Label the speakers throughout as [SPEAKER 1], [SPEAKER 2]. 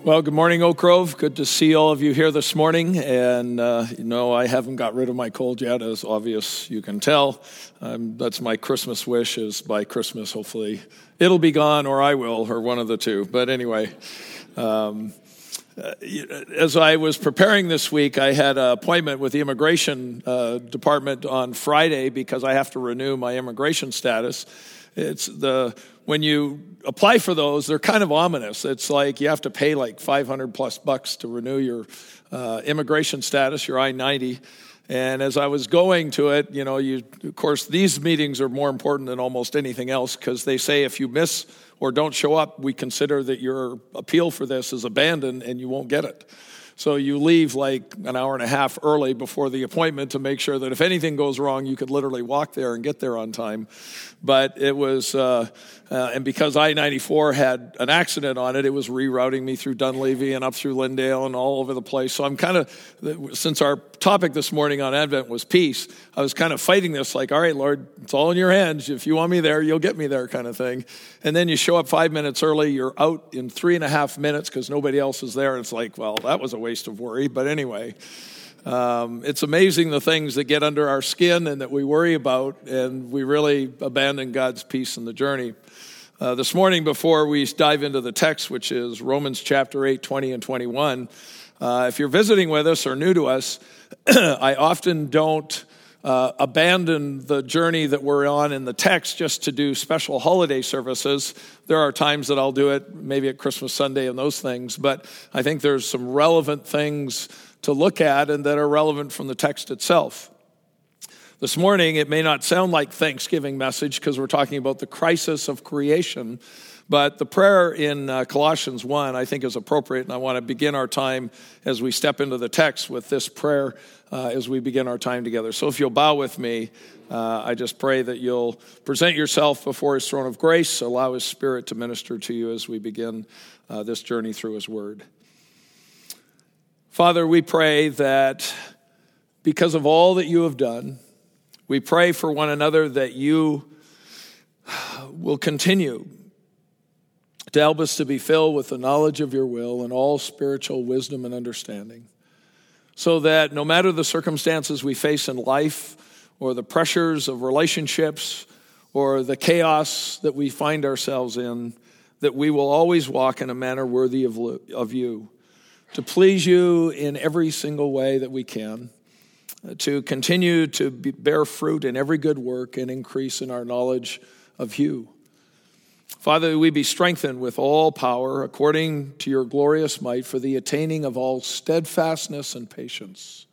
[SPEAKER 1] Well, good morning, Oak Grove. Good to see all of you here this morning. And, I haven't got rid of my cold yet, as obvious you can tell. That's my Christmas wish, is by Christmas, hopefully, it'll be gone, or I will, or one of the two. But anyway, as I was preparing this week, I had an appointment with the immigration department on Friday because I have to renew my immigration status. When you apply for those, they're kind of ominous. It's like you have to pay like $500+ to renew your immigration status, your I-90. And as I was going to it, of course, these meetings are more important than almost anything else because they say if you miss or don't show up, we consider that your appeal for this is abandoned and you won't get it. So you leave like an hour and a half early before the appointment to make sure that if anything goes wrong, you could literally walk there and get there on time. But it was, and because I-94 had an accident on it, it was rerouting me through Dunleavy and up through Lyndale and all over the place. So I'm kind of, since our topic this morning on Advent was peace, I was kind of fighting this like, all right, Lord, it's all in your hands. If you want me there, you'll get me there kind of thing. And then you show up 5 minutes early, you're out in 3.5 minutes because nobody else is there. And it's like, well, that was a waste of worry. But anyway, it's amazing the things that get under our skin and that we worry about, and we really abandon God's peace in the journey. This morning, before we dive into the text, which is Romans chapter 8, 20 and 21, if you're visiting with us or new to us, I often don't abandon the journey that we're on in the text just to do special holiday services. There are times that I'll do it, maybe at Christmas Sunday and those things, but I think there's some relevant things to look at and that are relevant from the text itself. This morning, it may not sound like Thanksgiving message because we're talking about the crisis of creation, but the prayer in Colossians 1, I think, is appropriate, and I want to begin our time as we step into the text with this prayer as we begin our time together. So if you'll bow with me, I just pray that you'll present yourself before his throne of grace, allow his Spirit to minister to you as we begin this journey through his word. Father, we pray that because of all that you have done, we pray for one another that you will continue to help us to be filled with the knowledge of your will and all spiritual wisdom and understanding, so that no matter the circumstances we face in life or the pressures of relationships or the chaos that we find ourselves in, that we will always walk in a manner worthy of you, to please you in every single way that we can, to continue to bear fruit in every good work and increase in our knowledge of you. Father, we be strengthened with all power according to your glorious might for the attaining of all steadfastness and patience,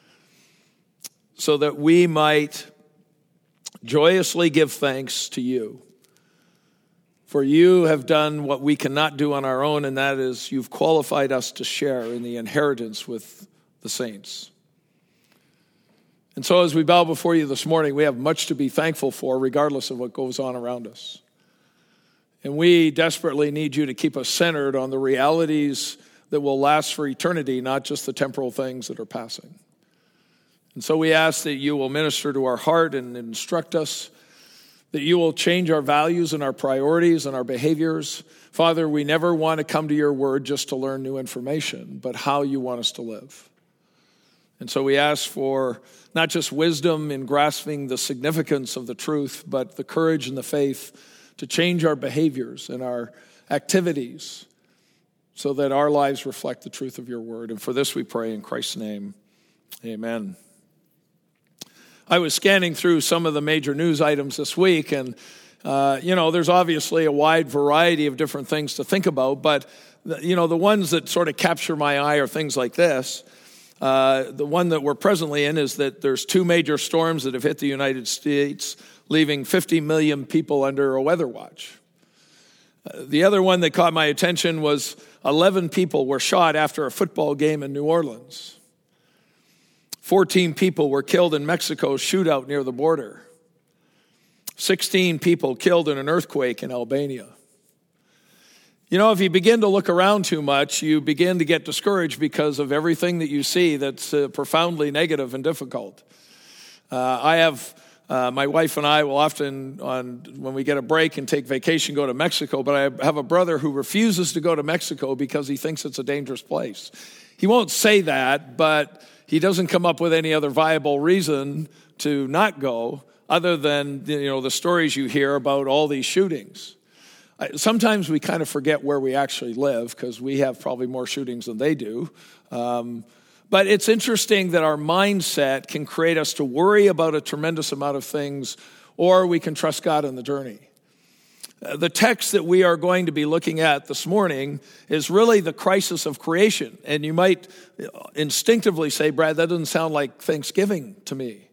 [SPEAKER 1] so that we might joyously give thanks to you. For you have done what we cannot do on our own, and that is you've qualified us to share in the inheritance with the saints. And so as we bow before you this morning, we have much to be thankful for, regardless of what goes on around us. And we desperately need you to keep us centered on the realities that will last for eternity, not just the temporal things that are passing. And so we ask that you will minister to our heart and instruct us, that you will change our values and our priorities and our behaviors. Father, we never want to come to your word just to learn new information, but how you want us to live. And so we ask for not just wisdom in grasping the significance of the truth, but the courage and the faith to change our behaviors and our activities so that our lives reflect the truth of your word. And for this we pray in Christ's name, amen. I was scanning through some of the major news items this week, and there's obviously a wide variety of different things to think about, but the ones that sort of capture my eye are things like this. The one that we're presently in is that there's 2 major storms that have hit the United States, leaving 50 million people under a weather watch. The other one that caught my attention was 11 people were shot after a football game in New Orleans. 14 people were killed in Mexico's shootout near the border. 16 people killed in an earthquake in Albania. If you begin to look around too much, you begin to get discouraged because of everything that you see that's profoundly negative and difficult. I have My wife and I will often, when we get a break and take vacation, go to Mexico, but I have a brother who refuses to go to Mexico because he thinks it's a dangerous place. He won't say that, but he doesn't come up with any other viable reason to not go other than, the stories you hear about all these shootings. Sometimes we kind of forget where we actually live because we have probably more shootings than they do. But it's interesting that our mindset can create us to worry about a tremendous amount of things, or we can trust God in the journey. The text that we are going to be looking at this morning is really the crisis of creation. And you might instinctively say, Brad, that doesn't sound like Thanksgiving to me.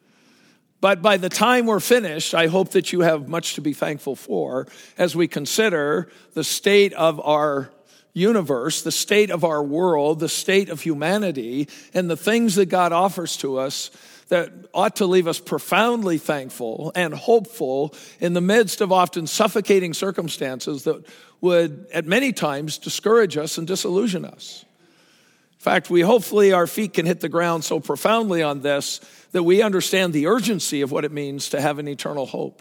[SPEAKER 1] But by the time we're finished, I hope that you have much to be thankful for as we consider the state of our universe, the state of our world, the state of humanity, and the things that God offers to us that ought to leave us profoundly thankful and hopeful in the midst of often suffocating circumstances that would at many times discourage us and disillusion us. In fact, hopefully our feet can hit the ground so profoundly on this that we understand the urgency of what it means to have an eternal hope.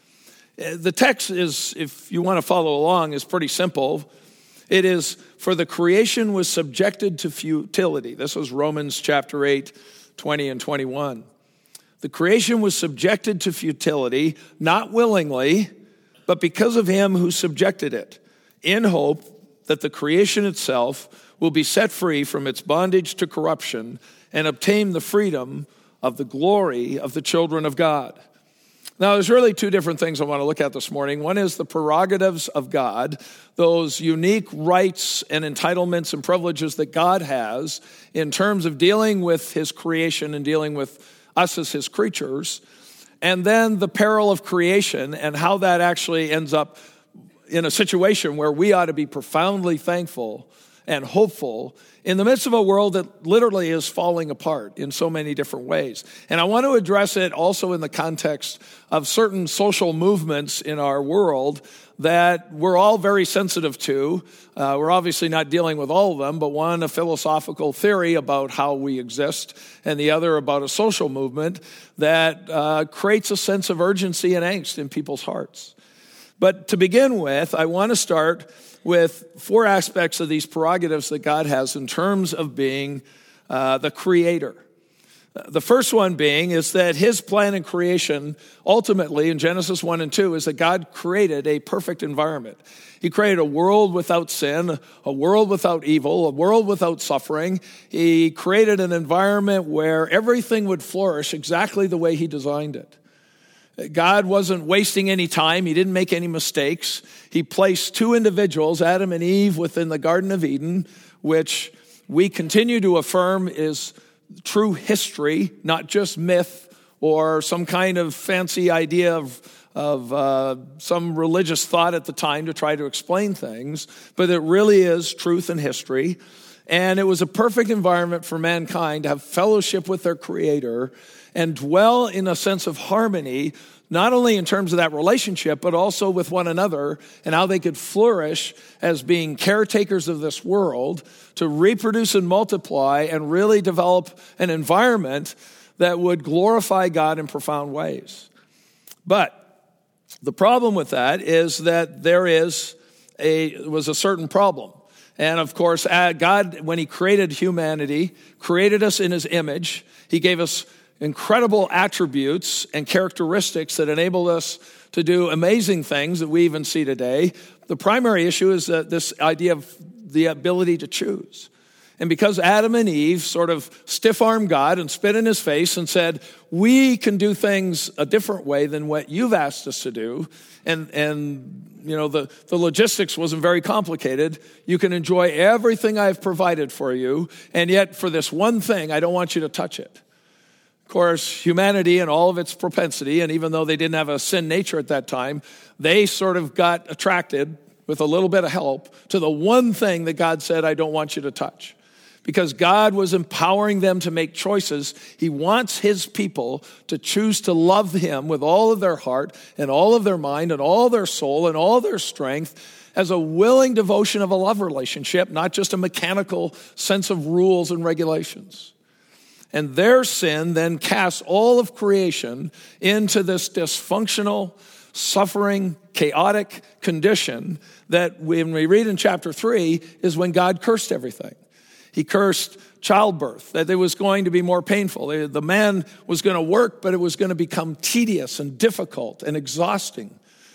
[SPEAKER 1] The text is, if you want to follow along, is pretty simple. It is, for the creation was subjected to futility. This was Romans chapter 8, 20 and 21. The creation was subjected to futility, not willingly, but because of him who subjected it, in hope that the creation itself will be set free from its bondage to corruption and obtain the freedom of the glory of the children of God. Now, there's really two different things I want to look at this morning. One is the prerogatives of God, those unique rights and entitlements and privileges that God has in terms of dealing with his creation and dealing with us as his creatures. And then the peril of creation and how that actually ends up in a situation where we ought to be profoundly thankful and hopeful in the midst of a world that literally is falling apart in so many different ways. And I want to address it also in the context of certain social movements in our world that we're all very sensitive to. We're obviously not dealing with all of them, but one, a philosophical theory about how we exist, and the other about a social movement that creates a sense of urgency and angst in people's hearts. But to begin with, I want to start with four aspects of these prerogatives that God has in terms of being the creator. The first one being is that his plan in creation, ultimately in Genesis 1 and 2, is that God created a perfect environment. He created a world without sin, a world without evil, a world without suffering. He created an environment where everything would flourish exactly the way he designed it. God wasn't wasting any time. He didn't make any mistakes. He placed two individuals, Adam and Eve, within the Garden of Eden, which we continue to affirm is true history, not just myth or some kind of fancy idea of some religious thought at the time to try to explain things, but it really is truth and history. And it was a perfect environment for mankind to have fellowship with their Creator and dwell in a sense of harmony, not only in terms of that relationship, but also with one another and how they could flourish as being caretakers of this world to reproduce and multiply and really develop an environment that would glorify God in profound ways. But the problem with that is that there was a certain problem. And of course, God, when he created humanity, created us in his image. He gave us incredible attributes and characteristics that enable us to do amazing things that we even see today. The primary issue is this idea of the ability to choose. And because Adam and Eve sort of stiff-armed God and spit in his face and said, we can do things a different way than what you've asked us to do, and you know, the logistics wasn't very complicated. You can enjoy everything I've provided for you, and yet for this one thing, I don't want you to touch it. Of course, humanity and all of its propensity, and even though they didn't have a sin nature at that time, they sort of got attracted with a little bit of help to the one thing that God said, I don't want you to touch. Because God was empowering them to make choices. He wants his people to choose to love him with all of their heart and all of their mind and all their soul and all their strength as a willing devotion of a love relationship, not just a mechanical sense of rules and regulations. And their sin then casts all of creation into this dysfunctional, suffering, chaotic condition that when we read in chapter 3 is when God cursed everything. He cursed childbirth, that it was going to be more painful. The man was going to work, but it was going to become tedious and difficult and exhausting.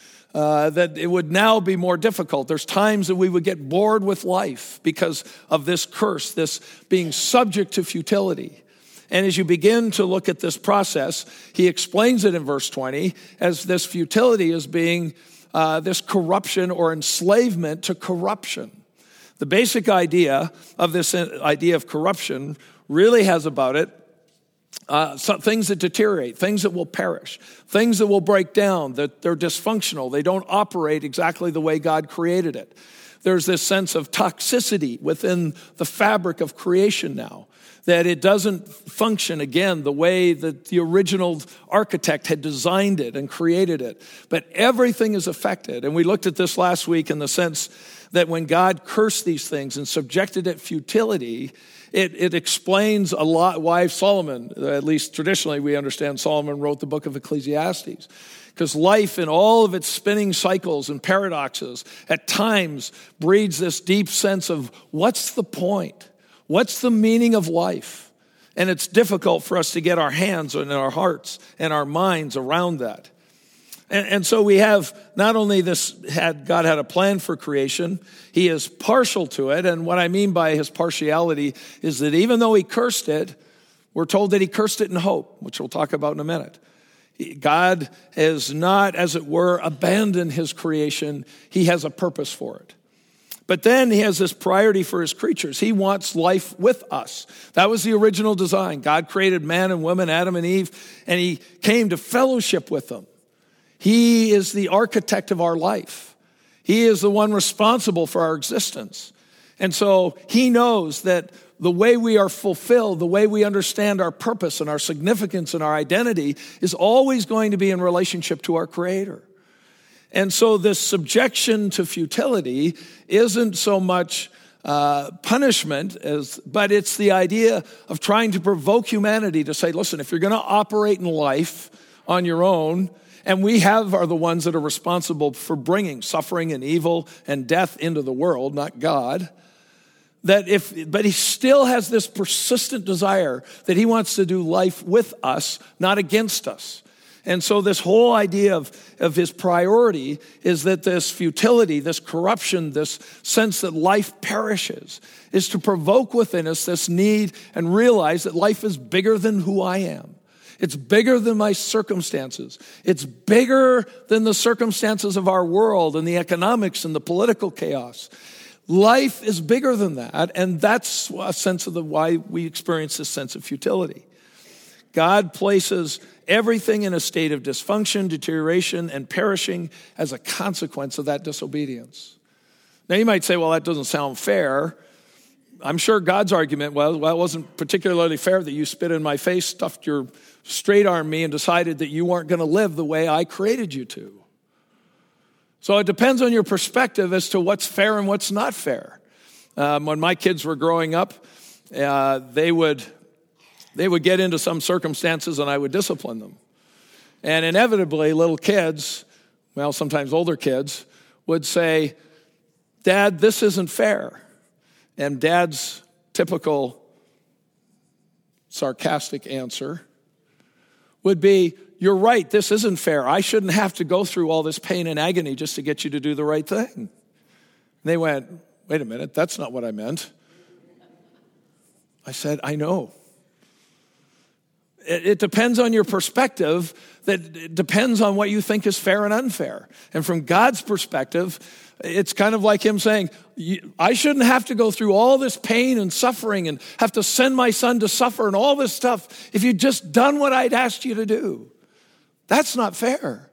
[SPEAKER 1] That it would now be more difficult. There's times that we would get bored with life because of this curse, this being subject to futility. And as you begin to look at this process, he explains it in verse 20 as this futility as being this corruption or enslavement to corruption. The basic idea of this idea of corruption really has about it some things that deteriorate, things that will perish, things that will break down, that they're dysfunctional. They don't operate exactly the way God created it. There's this sense of toxicity within the fabric of creation now, that it doesn't function, again, the way that the original architect had designed it and created it. But everything is affected. And we looked at this last week in the sense that when God cursed these things and subjected it futility, it explains a lot why Solomon, at least traditionally we understand Solomon wrote the book of Ecclesiastes. Because life in all of its spinning cycles and paradoxes at times breeds this deep sense of what's the point? What's the meaning of life? And it's difficult for us to get our hands and our hearts and our minds around that. And so we have not only God had a plan for creation, he is partial to it. And what I mean by his partiality is that even though he cursed it, we're told that he cursed it in hope, which we'll talk about in a minute. God has not, as it were, abandoned his creation. He has a purpose for it. But then he has this priority for his creatures. He wants life with us. That was the original design. God created man and woman, Adam and Eve, and he came to fellowship with them. He is the architect of our life. He is the one responsible for our existence. And so he knows that the way we are fulfilled, the way we understand our purpose and our significance and our identity is always going to be in relationship to our Creator. And so this subjection to futility isn't so much punishment, but it's the idea of trying to provoke humanity to say, listen, if you're going to operate in life on your own, and we are the ones that are responsible for bringing suffering and evil and death into the world, not God, but he still has this persistent desire that he wants to do life with us, not against us. And so this whole idea of his priority is that this futility, this corruption, this sense that life perishes, is to provoke within us this need and realize that life is bigger than who I am. It's bigger than my circumstances. It's bigger than the circumstances of our world and the economics and the political chaos. Life is bigger than that, and that's a sense of why we experience this sense of futility. God places everything in a state of dysfunction, deterioration, and perishing as a consequence of that disobedience. Now you might say, well, that doesn't sound fair. I'm sure God's argument was, well, it wasn't particularly fair that you spit in my face, stuffed your straight arm me, and decided that you weren't going to live the way I created you to. So it depends on your perspective as to what's fair and what's not fair. When my kids were growing up, they would get into some circumstances and I would discipline them. And inevitably, little kids, well, sometimes older kids, would say, Dad, this isn't fair. And Dad's typical sarcastic answer would be, you're right, this isn't fair. I shouldn't have to go through all this pain and agony just to get you to do the right thing. And they went, wait a minute, that's not what I meant. I said, I know. It depends on your perspective. That it depends on what you think is fair and unfair. And from God's perspective, it's kind of like him saying, I shouldn't have to go through all this pain and suffering and have to send my son to suffer and all this stuff if you'd just done what I'd asked you to do. That's not fair.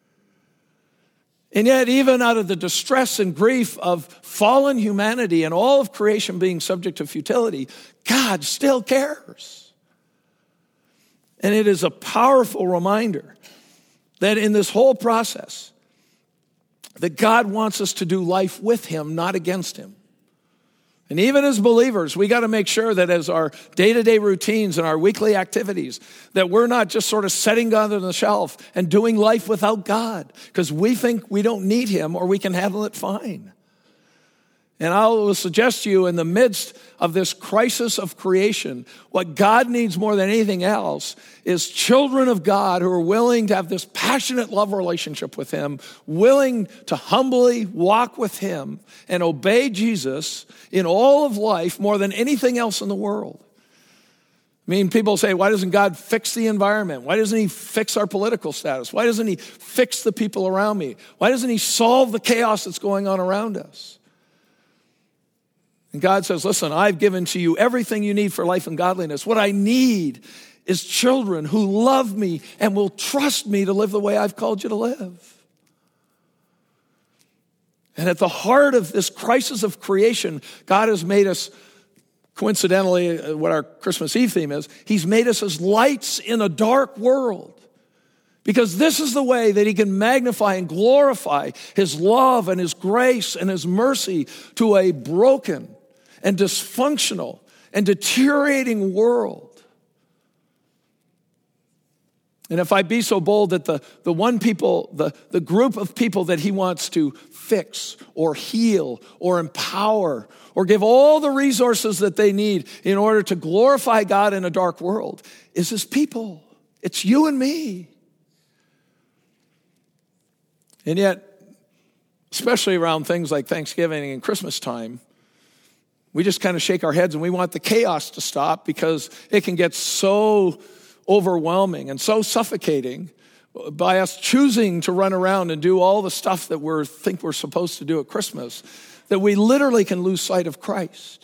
[SPEAKER 1] And yet, even out of the distress and grief of fallen humanity and all of creation being subject to futility, God still cares. And it is a powerful reminder that in this whole process, that God wants us to do life with him, not against him. And even as believers, we got to make sure that as our day-to-day routines and our weekly activities, that we're not just sort of setting God on the shelf and doing life without God because we think we don't need him or we can handle it fine. And I will suggest to you, in the midst of this crisis of creation, what God needs more than anything else is children of God who are willing to have this passionate love relationship with him, willing to humbly walk with him and obey Jesus in all of life more than anything else in the world. I mean, people say, why doesn't God fix the environment? Why doesn't he fix our political status? Why doesn't he fix the people around me? Why doesn't he solve the chaos that's going on around us? And God says, listen, I've given to you everything you need for life and godliness. What I need is children who love me and will trust me to live the way I've called you to live. And at the heart of this crisis of creation, God has made us, coincidentally, what our Christmas Eve theme is, he's made us as lights in a dark world. Because this is the way that he can magnify and glorify his love and his grace and his mercy to a broken and dysfunctional and deteriorating world. And if I be so bold that the one people, the group of people that he wants to fix or heal or empower or give all the resources that they need in order to glorify God in a dark world is his people. It's you and me. And yet, especially around things like Thanksgiving and Christmas time, we just kind of shake our heads and we want the chaos to stop because it can get so overwhelming and so suffocating by us choosing to run around and do all the stuff that we think we're supposed to do at Christmas that we literally can lose sight of Christ.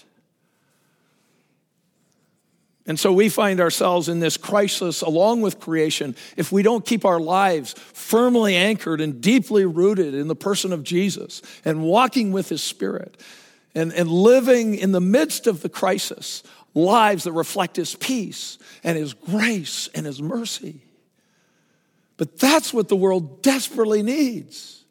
[SPEAKER 1] And so we find ourselves in this crisis along with creation if we don't keep our lives firmly anchored and deeply rooted in the person of Jesus and walking with his Spirit and living in the midst of the crisis lives that reflect his peace and his grace and his mercy. But that's what the world desperately needs.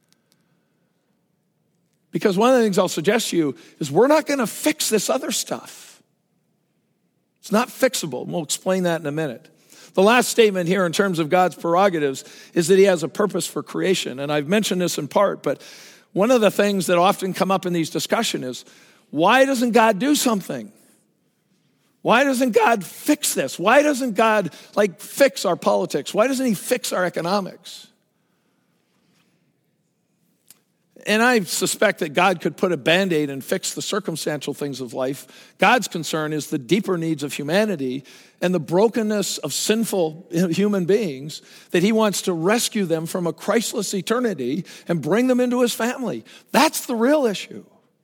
[SPEAKER 1] Because one of the things I'll suggest to you is we're not going to fix this other stuff. It's not fixable, and we'll explain that in a minute. The last statement here in terms of God's prerogatives is that he has a purpose for creation. And I've mentioned this in part, but one of the things that often come up in these discussions is, why doesn't God do something? Why doesn't God fix this? Why doesn't God fix our politics? Why doesn't he fix our economics? And I suspect that God could put a Band-Aid and fix the circumstantial things of life. God's concern is the deeper needs of humanity and the brokenness of sinful human beings that he wants to rescue them from a Christless eternity and bring them into his family. That's the real issue.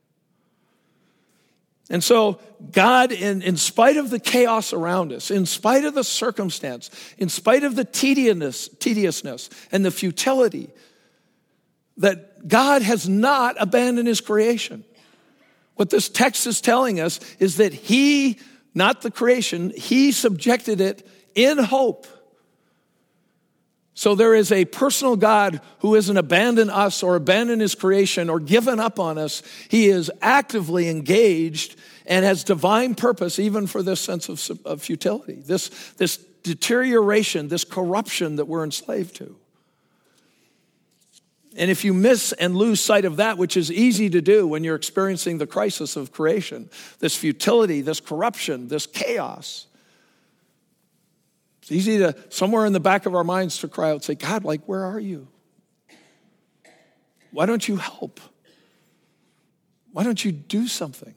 [SPEAKER 1] And so God, in spite of the chaos around us, in spite of the circumstance, in spite of the tediousness and the futility, that God has not abandoned his creation. What this text is telling us is that he, not the creation, he subjected it in hope. So there is a personal God who hasn't abandoned us or abandoned his creation or given up on us. He is actively engaged and has divine purpose even for this sense of futility, this deterioration, this corruption that we're enslaved to. And if you miss and lose sight of that, which is easy to do when you're experiencing the crisis of creation, this futility, this corruption, this chaos, it's easy to, somewhere in the back of our minds, to cry out and say, God, where are you? Why don't you help? Why don't you do something?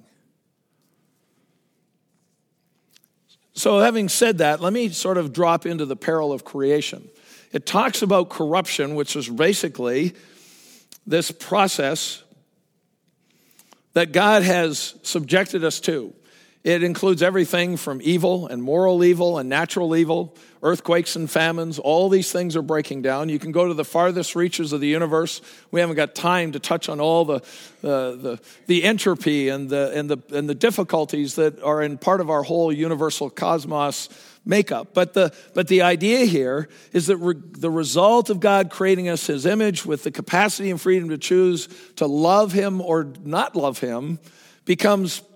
[SPEAKER 1] So having said that, let me sort of drop into the peril of creation. It talks about corruption, which is basically this process that God has subjected us to. It includes everything from evil and moral evil and natural evil, earthquakes and famines. All these things are breaking down. You can go to the farthest reaches of the universe. We haven't got time to touch on all the entropy and the difficulties that are in part of our whole universal cosmos makeup. But the idea here is that the result of God creating us his image with the capacity and freedom to choose to love him or not love him becomes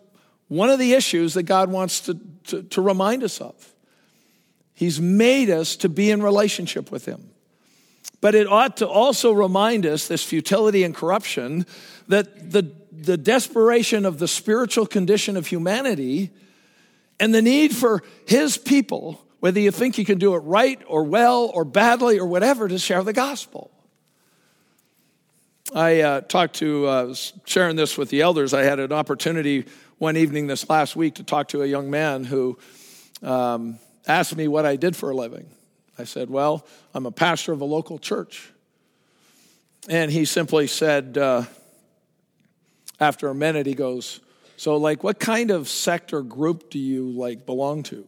[SPEAKER 1] one of the issues that God wants to remind us of. He's made us to be in relationship with him. But it ought to also remind us, this futility and corruption, that the desperation of the spiritual condition of humanity and the need for his people, whether you think you can do it right or well or badly or whatever, to share the gospel. I was sharing this with the elders. I had an opportunity one evening this last week to talk to a young man who asked me what I did for a living. I said, well, I'm a pastor of a local church. And he simply said, after a minute, he goes, so like what kind of sect or group do you like belong to?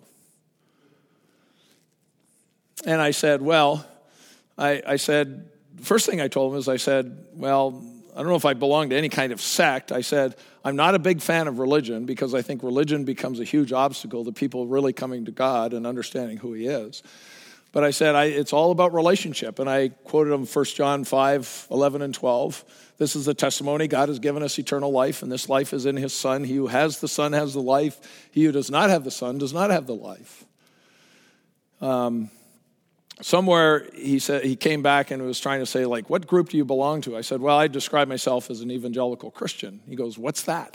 [SPEAKER 1] And I said, well, I said, first thing I told him is I said, well, I don't know if I belong to any kind of sect. I said, I'm not a big fan of religion because I think religion becomes a huge obstacle to people really coming to God and understanding who he is. But I said, it's all about relationship. And I quoted him 1 John 5, 11 and 12. This is the testimony. God has given us eternal life, and this life is in his Son. He who has the Son has the life. He who does not have the Son does not have the life. Somewhere he said he came back and was trying to say, like, what group do you belong to? I said, well, I describe myself as an evangelical Christian. He goes, what's that?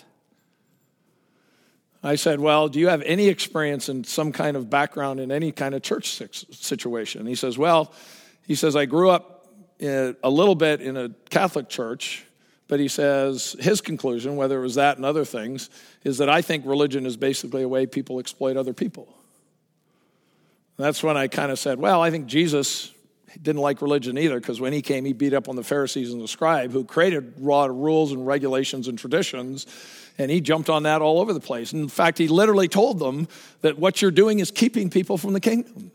[SPEAKER 1] I said, well, do you have any experience in some kind of background in any kind of church situation? He says, I grew up a little bit in a Catholic church, but he says his conclusion, whether it was that and other things, is that I think religion is basically a way people exploit other people. That's when I kind of said, well, I think Jesus didn't like religion either, because when he came, he beat up on the Pharisees and the scribe who created raw rules and regulations and traditions, and he jumped on that all over the place. In fact, he literally told them that what you're doing is keeping people from the kingdom.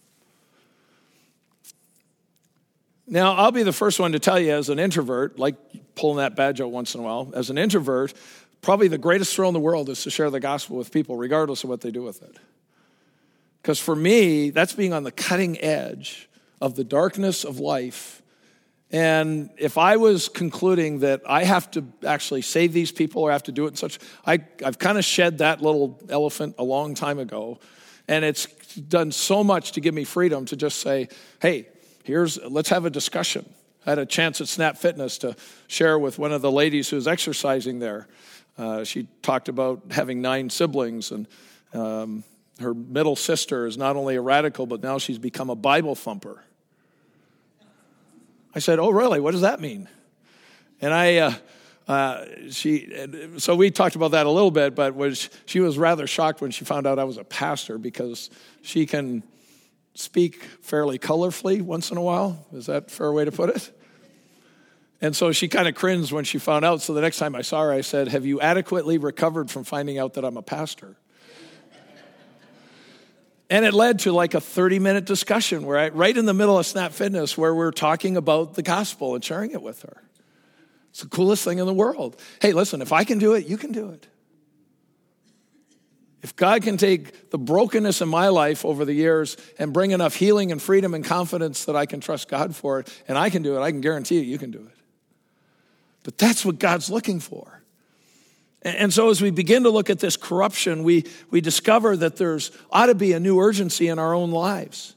[SPEAKER 1] Now, I'll be the first one to tell you, as an introvert, like pulling that badge out once in a while, as an introvert, probably the greatest thrill in the world is to share the gospel with people, regardless of what they do with it. Because for me, that's being on the cutting edge of the darkness of life. And if I was concluding that I have to actually save these people or have to do it in such, I've kind of shed that little elephant a long time ago. And it's done so much to give me freedom to just say, hey, let's have a discussion. I had a chance at Snap Fitness to share with one of the ladies who was exercising there. She talked about having 9 siblings, and her middle sister is not only a radical, but now she's become a Bible thumper. I said, oh, really? What does that mean? And so we talked about that a little bit, but she was rather shocked when she found out I was a pastor, because she can speak fairly colorfully once in a while. Is that a fair way to put it? And so she kind of cringed when she found out. So the next time I saw her, I said, have you adequately recovered from finding out that I'm a pastor? And it led to like a 30-minute discussion right in the middle of Snap Fitness, where we're talking about the gospel and sharing it with her. It's the coolest thing in the world. Hey, listen, if I can do it, you can do it. If God can take the brokenness in my life over the years and bring enough healing and freedom and confidence that I can trust God for it, and I can do it, I can guarantee you can do it. But that's what God's looking for. And so as we begin to look at this corruption, we discover that there's ought to be a new urgency in our own lives.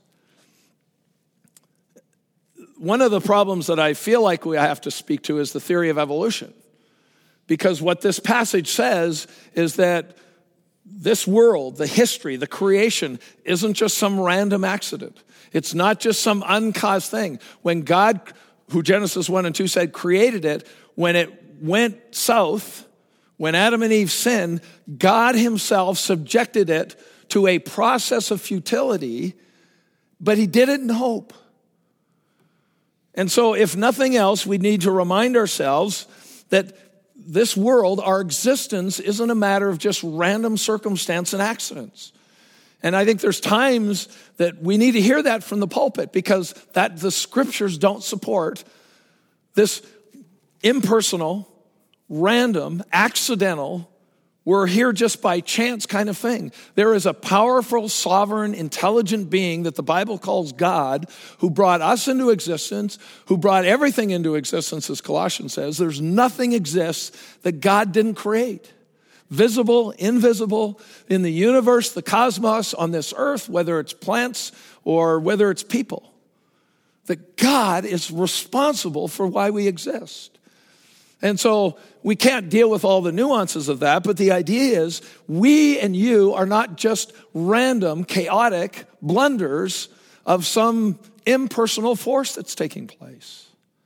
[SPEAKER 1] One of the problems that I feel like we have to speak to is the theory of evolution. Because what this passage says is that this world, the history, the creation, isn't just some random accident. It's not just some uncaused thing. When God, who Genesis 1 and 2 said created it, when it went south, when Adam and Eve sinned, God himself subjected it to a process of futility, but he did it in hope. And so if nothing else, we need to remind ourselves that this world, our existence, isn't a matter of just random circumstance and accidents. And I think there's times that we need to hear that from the pulpit, because that the scriptures don't support this impersonal, random, accidental, we're here just by chance kind of thing. There is a powerful, sovereign, intelligent being that the Bible calls God, who brought us into existence, who brought everything into existence, as Colossians says. There's nothing exists that God didn't create. visible, invisible, in the universe, the cosmos, on this earth, whether it's plants or whether it's people. That God is responsible for why we exist. And so we can't deal with all the nuances of that, but the idea is we and you are not just random, chaotic blunders of some impersonal force that's taking place.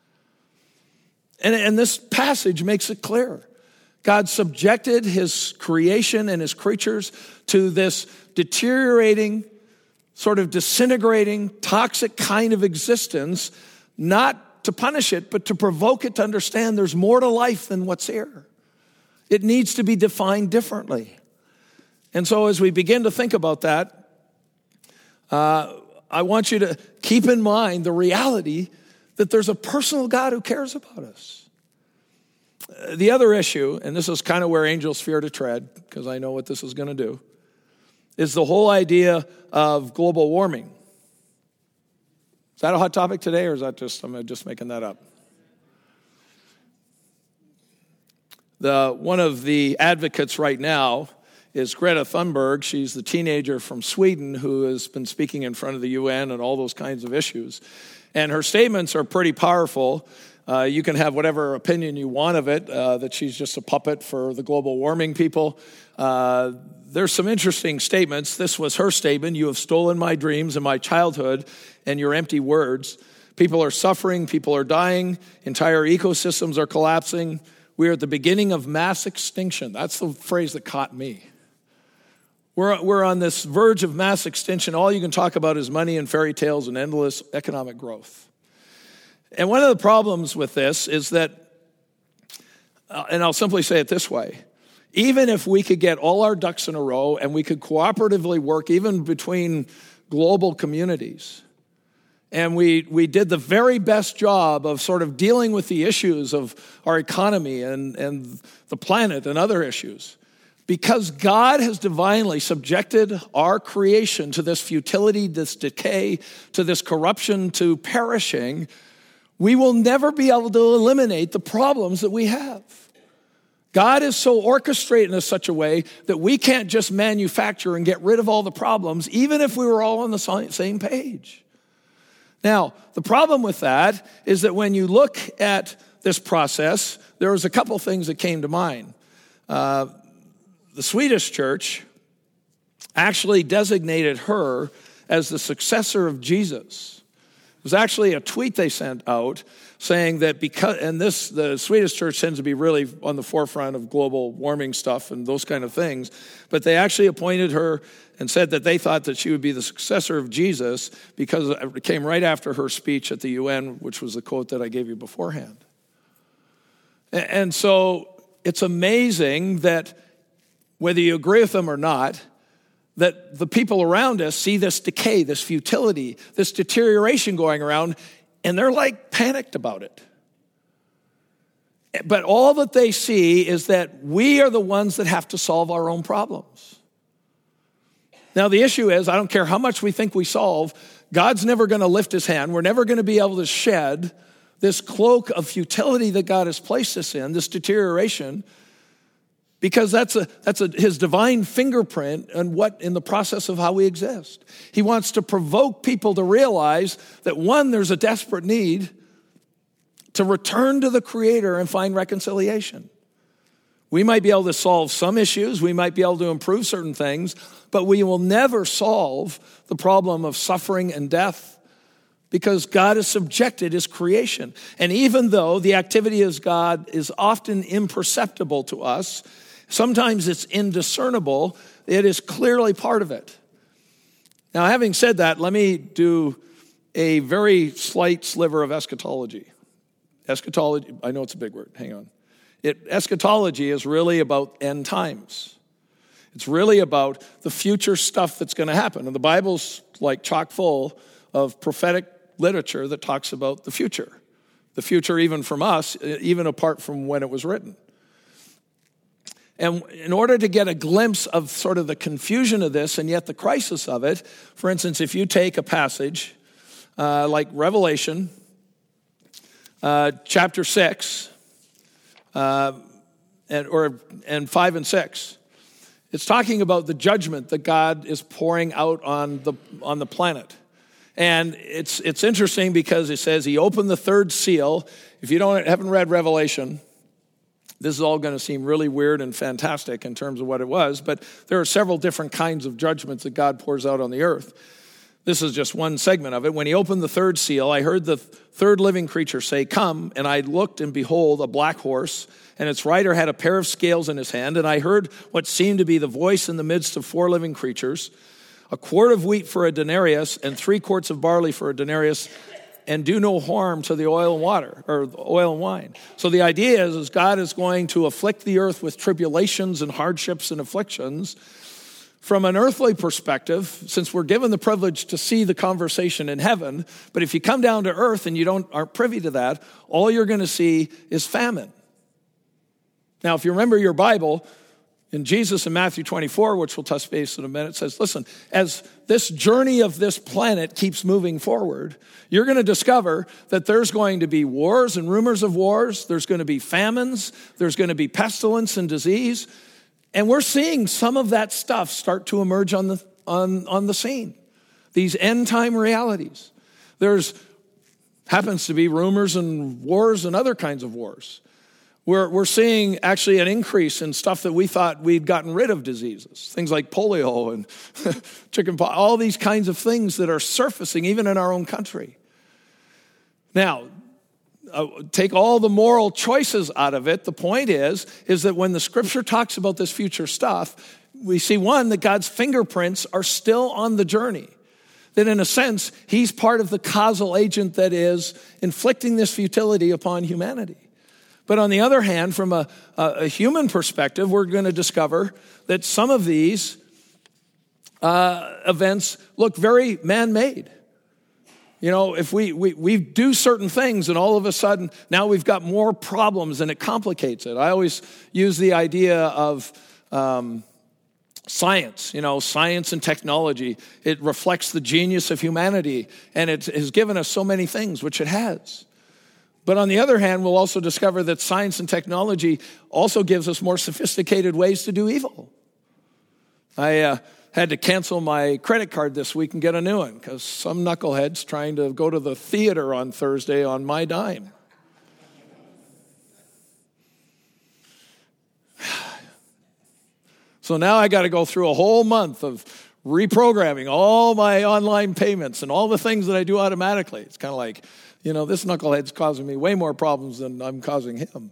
[SPEAKER 1] And this passage makes it clear. God subjected his creation and his creatures to this deteriorating, sort of disintegrating, toxic kind of existence, not to punish it, but to provoke it to understand there's more to life than what's here. It needs to be defined differently. And so as we begin to think about that, I want you to keep in mind the reality that there's a personal God who cares about us. The other issue, and this is kind of where angels fear to tread, because I know what this is going to do, is the whole idea of global warming. Is that a hot topic today, or is that I'm just making that up? One of the advocates right now is Greta Thunberg. She's the teenager from Sweden who has been speaking in front of the UN and all those kinds of issues. And her statements are pretty powerful. You can have whatever opinion you want of it, that she's just a puppet for the global warming people. There's some interesting statements. This was her statement. You have stolen my dreams and my childhood and your empty words. People are suffering. People are dying. Entire ecosystems are collapsing. We are at the beginning of mass extinction. That's the phrase that caught me. We're on this verge of mass extinction. All you can talk about is money and fairy tales and endless economic growth. And one of the problems with this is that, and I'll simply say it this way, even if we could get all our ducks in a row and we could cooperatively work even between global communities, and we did the very best job of sort of dealing with the issues of our economy and the planet and other issues, because God has divinely subjected our creation to this futility, this decay, to this corruption, to perishing, we will never be able to eliminate the problems that we have. God is so orchestrated in such a way that we can't just manufacture and get rid of all the problems, even if we were all on the same page. Now, the problem with that is that when you look at this process, there was a couple things that came to mind. The Swedish church actually designated her as the successor of Jesus. It was actually a tweet they sent out saying that the Swedish church tends to be really on the forefront of global warming stuff and those kind of things, but they actually appointed her and said that they thought that she would be the successor of Jesus because it came right after her speech at the UN, which was the quote that I gave you beforehand. And so it's amazing that whether you agree with them or not, that the people around us see this decay, this futility, this deterioration going around, and they're like panicked about it. But all that they see is that we are the ones that have to solve our own problems. Now, the issue is, I don't care how much we think we solve, God's never going to lift his hand. We're never going to be able to shed this cloak of futility that God has placed us in, this deterioration, because that's his divine fingerprint in the process of how we exist. He wants to provoke people to realize that, one, there's a desperate need to return to the Creator and find reconciliation. We might be able to solve some issues, we might be able to improve certain things, but we will never solve the problem of suffering and death because God has subjected his creation. And even though the activity of God is often imperceptible to us, sometimes it's indiscernible, it is clearly part of it. Now, having said that, let me do a very slight sliver of eschatology. Eschatology, I know it's a big word, hang on. Eschatology is really about end times. It's really about the future stuff that's going to happen. And the Bible's like chock full of prophetic literature that talks about the future. The future even from us, even apart from when it was written. And in order to get a glimpse of sort of the confusion of this and yet the crisis of it, for instance, if you take a passage like Revelation chapter 6, and and 5 and 6. It's talking about the judgment that God is pouring out on the planet. And it's interesting because it says he opened the third seal. If you haven't read Revelation, this is all going to seem really weird and fantastic in terms of what it was, but there are several different kinds of judgments that God pours out on the earth. This is just one segment of it. When he opened the third seal, I heard the third living creature say, "Come," and I looked, and behold, a black horse, and its rider had a pair of scales in his hand, and I heard what seemed to be the voice in the midst of 4 living creatures, a quart of wheat for a denarius, and 3 quarts of barley for a denarius, and do no harm to the oil and water, or oil and wine. So the idea is God is going to afflict the earth with tribulations and hardships and afflictions. From an earthly perspective, since we're given the privilege to see the conversation in heaven, but if you come down to earth and you aren't privy to that, all you're going to see is famine. Now, if you remember your Bible, in Jesus in Matthew 24, which we'll touch base in a minute, says, listen, as this journey of this planet keeps moving forward, you're going to discover that there's going to be wars and rumors of wars. There's going to be famines. There's going to be pestilence and disease. And we're seeing some of that stuff start to emerge on the scene. These end time realities. There's happens to be rumors and wars and other kinds of wars. We're seeing actually an increase in stuff that we thought we'd gotten rid of diseases. Things like polio and chickenpox, all these kinds of things that are surfacing even in our own country. Now, take all the moral choices out of it. The point is that when the scripture talks about this future stuff, we see, one, that God's fingerprints are still on the journey. That in a sense, he's part of the causal agent that is inflicting this futility upon humanity. But on the other hand, from a human perspective, we're going to discover that some of these events look very man-made. You know, if we do certain things and all of a sudden now we've got more problems and it complicates it. I always use the idea of science, science and technology. It reflects the genius of humanity, and it has given us so many things, which it has. But on the other hand, we'll also discover that science and technology also gives us more sophisticated ways to do evil. I had to cancel my credit card this week and get a new one because some knucklehead's trying to go to the theater on Thursday on my dime. So now I got to go through a whole month of reprogramming all my online payments and all the things that I do automatically. It's kind of like, this knucklehead's causing me way more problems than I'm causing him.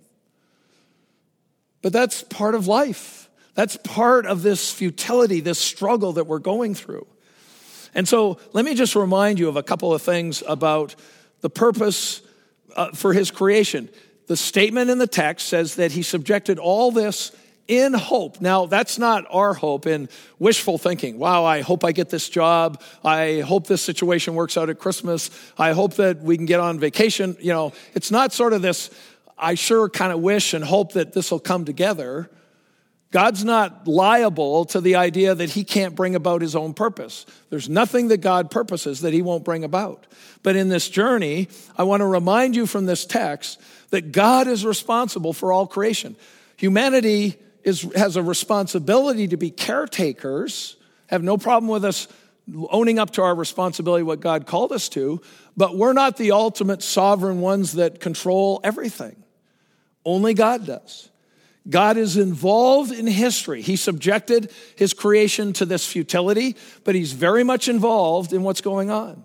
[SPEAKER 1] But that's part of life. That's part of this futility, this struggle that we're going through. And so let me just remind you of a couple of things about the purpose for his creation. The statement in the text says that he subjected all this in hope. Now, that's not our hope in wishful thinking. Wow, I hope I get this job. I hope this situation works out at Christmas. I hope that we can get on vacation. It's not sort of this, I sure kind of wish and hope that this will come together. God's not liable to the idea that he can't bring about his own purpose. There's nothing that God purposes that he won't bring about. But in this journey, I want to remind you from this text that God is responsible for all creation. Humanity has a responsibility to be caretakers. Have no problem with us owning up to our responsibility, what God called us to, but we're not the ultimate sovereign ones that control everything. Only God does. God is involved in history. He subjected his creation to this futility, but he's very much involved in what's going on.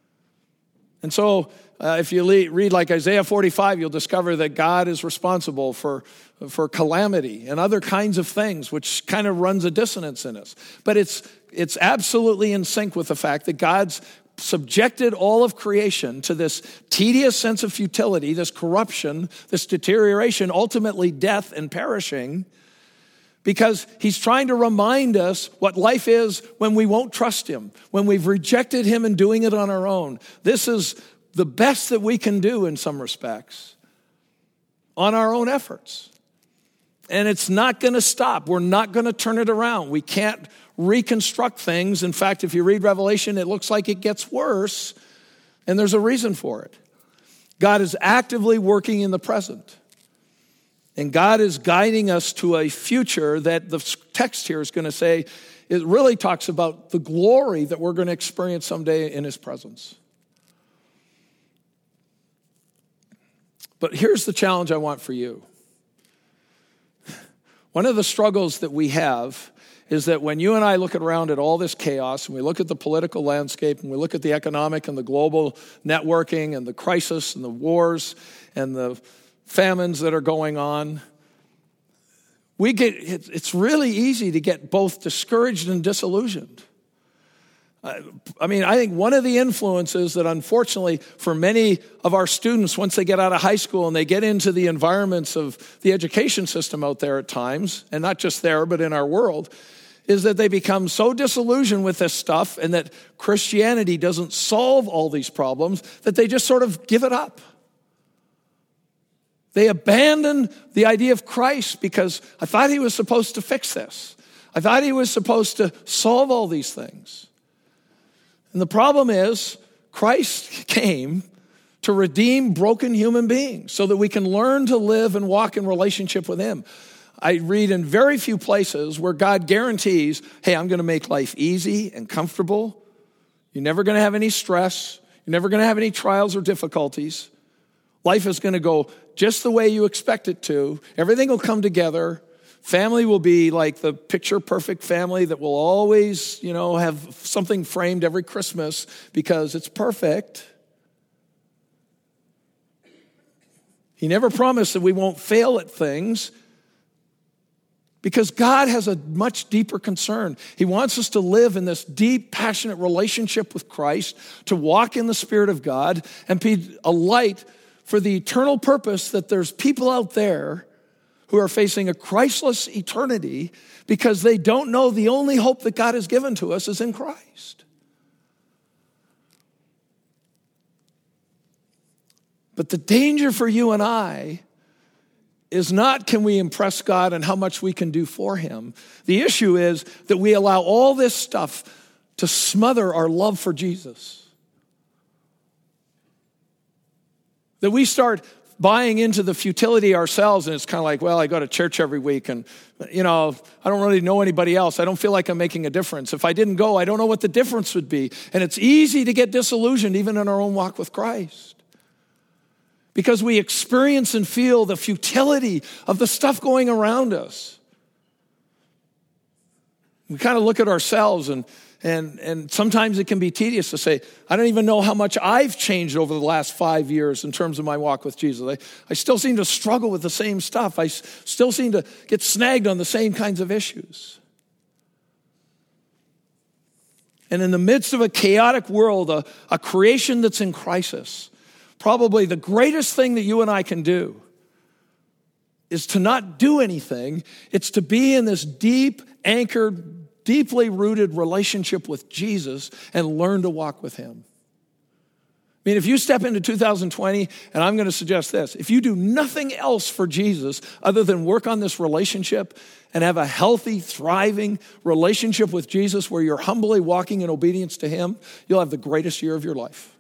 [SPEAKER 1] And so if you read like Isaiah 45, you'll discover that God is responsible for calamity and other kinds of things, which kind of runs a dissonance in us. But it's absolutely in sync with the fact that God's subjected all of creation to this tedious sense of futility, this corruption, this deterioration, ultimately death and perishing, because he's trying to remind us what life is when we won't trust him, when we've rejected him and doing it on our own. This is the best that we can do in some respects on our own efforts. And it's not going to stop. We're not going to turn it around. We can't reconstruct things. In fact, if you read Revelation, it looks like it gets worse, and there's a reason for it. God is actively working in the present. And God is guiding us to a future that the text here is going to say, it really talks about the glory that we're going to experience someday in his presence. But here's the challenge I want for you. One of the struggles that we have is that when you and I look around at all this chaos, and we look at the political landscape, and we look at the economic and the global networking and the crisis and the wars and the famines that are going on, it's really easy to get both discouraged and disillusioned. I think one of the influences that unfortunately for many of our students, once they get out of high school and they get into the environments of the education system out there at times, and not just there, but in our world, is that they become so disillusioned with this stuff and that Christianity doesn't solve all these problems that they just sort of give it up. They abandon the idea of Christ because I thought he was supposed to fix this. I thought he was supposed to solve all these things. And the problem is, Christ came to redeem broken human beings so that we can learn to live and walk in relationship with him. I read in very few places where God guarantees, hey, I'm going to make life easy and comfortable. You're never going to have any stress. You're never going to have any trials or difficulties. Life is going to go just the way you expect it to. Everything will come together. Family will be like the picture-perfect family that will always, have something framed every Christmas because it's perfect. He never promised that we won't fail at things because God has a much deeper concern. He wants us to live in this deep, passionate relationship with Christ, to walk in the Spirit of God and be a light for the eternal purpose that there's people out there who are facing a Christless eternity because they don't know the only hope that God has given to us is in Christ. But the danger for you and I is not can we impress God and how much we can do for him. The issue is that we allow all this stuff to smother our love for Jesus. That we start buying into the futility ourselves, and it's kind of like, well, I go to church every week, and, I don't really know anybody else. I don't feel like I'm making a difference. If I didn't go, I don't know what the difference would be. And it's easy to get disillusioned even in our own walk with Christ because we experience and feel the futility of the stuff going around us. We kind of look at ourselves and sometimes it can be tedious to say, I don't even know how much I've changed over the last 5 years in terms of my walk with Jesus. I still seem to struggle with the same stuff. I still seem to get snagged on the same kinds of issues. And in the midst of a chaotic world, a creation that's in crisis, probably the greatest thing that you and I can do is to not do anything. It's to be in this deep, anchored, deeply rooted relationship with Jesus and learn to walk with him. I mean, if you step into 2020, and I'm going to suggest this, if you do nothing else for Jesus other than work on this relationship and have a healthy, thriving relationship with Jesus where you're humbly walking in obedience to him, you'll have the greatest year of your life.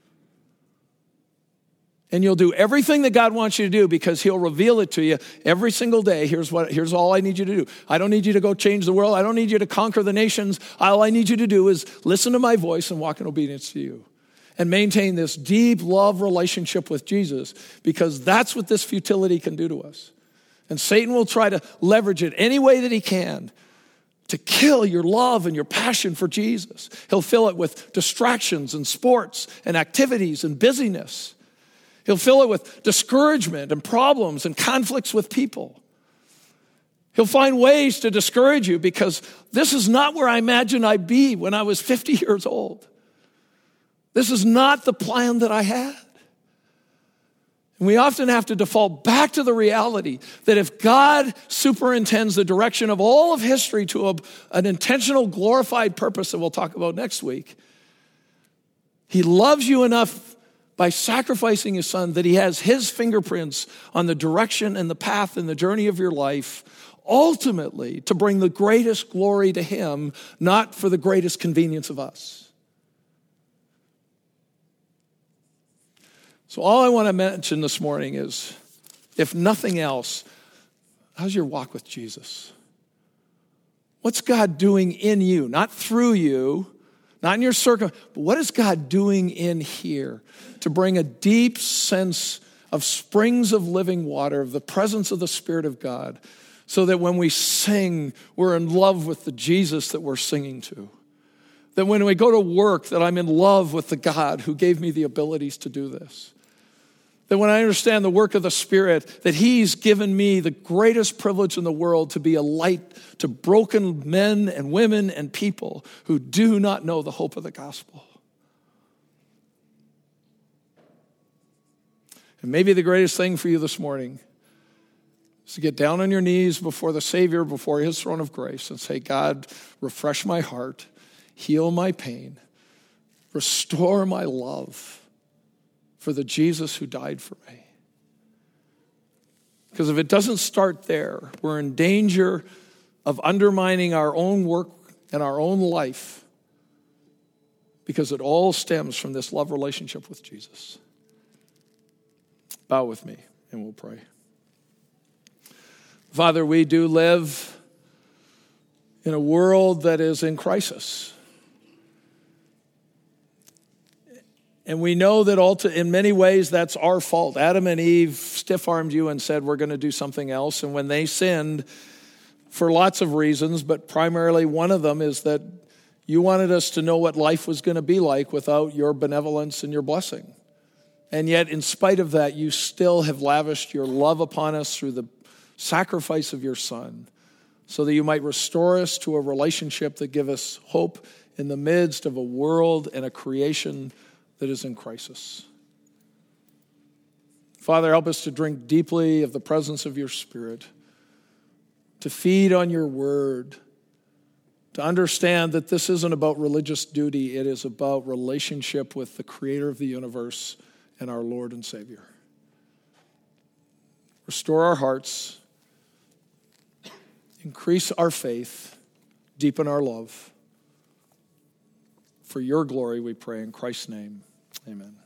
[SPEAKER 1] And you'll do everything that God wants you to do because he'll reveal it to you every single day. Here's all I need you to do. I don't need you to go change the world. I don't need you to conquer the nations. All I need you to do is listen to my voice and walk in obedience to you. And maintain this deep love relationship with Jesus because that's what this futility can do to us. And Satan will try to leverage it any way that he can to kill your love and your passion for Jesus. He'll fill it with distractions and sports and activities and busyness. He'll fill it with discouragement and problems and conflicts with people. He'll find ways to discourage you because this is not where I imagined I'd be when I was 50 years old. This is not the plan that I had. And we often have to default back to the reality that if God superintends the direction of all of history to an intentional, glorified purpose that we'll talk about next week, he loves you enough by sacrificing his son that he has his fingerprints on the direction and the path and the journey of your life, ultimately to bring the greatest glory to him, not for the greatest convenience of us. So all I want to mention this morning is, if nothing else, How's your walk with Jesus? What's God doing in you? Not through you, not in your circle, but what is God doing in here to bring a deep sense of springs of living water, of the presence of the Spirit of God, so that when we sing, we're in love with the Jesus that we're singing to. That when we go to work, that I'm in love with the God who gave me the abilities to do this. That when I understand the work of the Spirit, that He's given me the greatest privilege in the world to be a light to broken men and women and people who do not know the hope of the gospel. And maybe the greatest thing for you this morning is to get down on your knees before the Savior, before His throne of grace, and say, God, refresh my heart, heal my pain, restore my love for the Jesus who died for me. Because if it doesn't start there, we're in danger of undermining our own work and our own life, because it all stems from this love relationship with Jesus. Bow with me and we'll pray. Father, we do live in a world that is in crisis. And we know that in many ways that's our fault. Adam and Eve stiff-armed you and said, we're going to do something else. And when they sinned, for lots of reasons, but primarily one of them is that you wanted us to know what life was going to be like without your benevolence and your blessing. And yet, in spite of that, you still have lavished your love upon us through the sacrifice of your Son, so that you might restore us to a relationship that gives us hope in the midst of a world and a creation that is in crisis. Father, help us to drink deeply of the presence of your Spirit, to feed on your word, to understand that this isn't about religious duty, it is about relationship with the Creator of the universe and our Lord and Savior. Restore our hearts, increase our faith, deepen our love. For your glory we pray in Christ's name. Amen.